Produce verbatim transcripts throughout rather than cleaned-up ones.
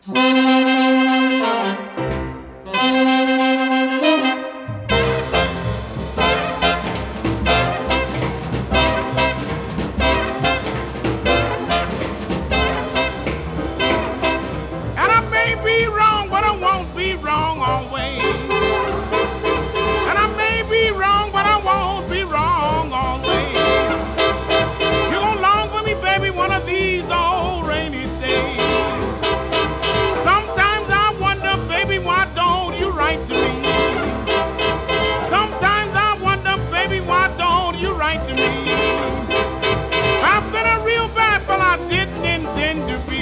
And I may be wrong, but I won't be wrong always. And I may be wrong, but I won't be wrong always. You're gonna long for me, baby, one of these old rainy days. Sometimes I wonder, baby, why don't you write to me? Sometimes I wonder, baby, why don't you write to me? I've been a real bad fella, I didn't intend to be.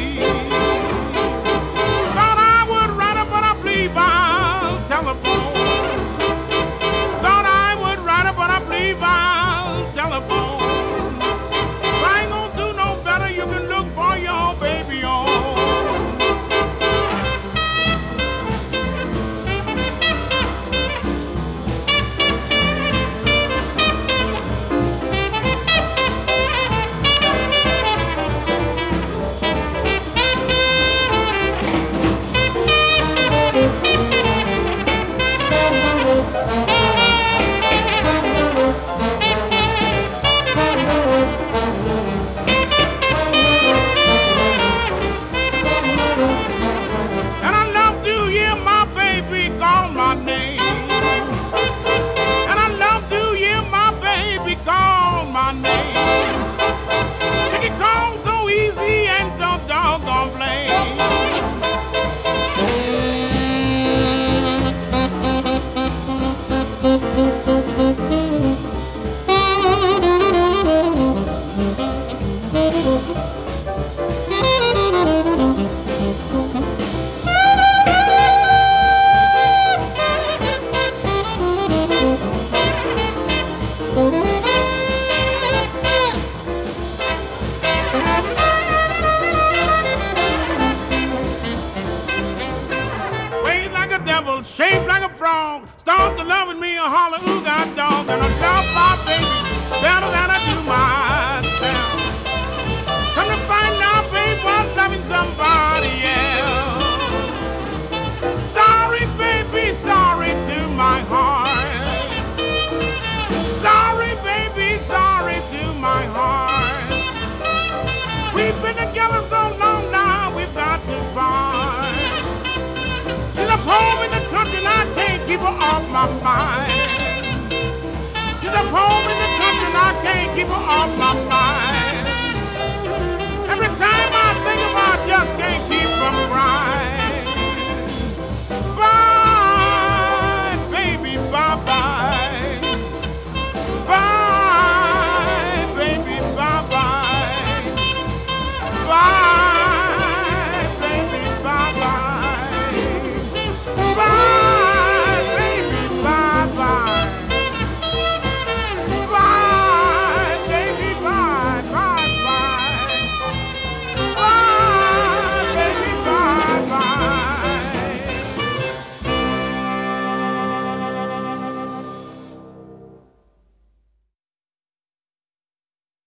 Thought I would write her, but I believe I'll telephone. Thought I would write her, but I believe I'll telephone. I ain't gonna do no better, you can look for your baby on. And I love to hear my baby call my name. And I love to hear my baby call my name. She can call so easy and so doggone plain. Ways like a devil, shaped like a frog. Start to loving me a holler, ooh, God dog. And I love my baby better than I do myself. Come to find out, babe, I'm loving somebody else. Sorry, baby, sorry to my heart. Sorry, baby, sorry to my heart. We've been together so long now, we've got to part. She's up home in the country and I can't keep her off my mind. She's up home in the country and I can't keep her off my mind.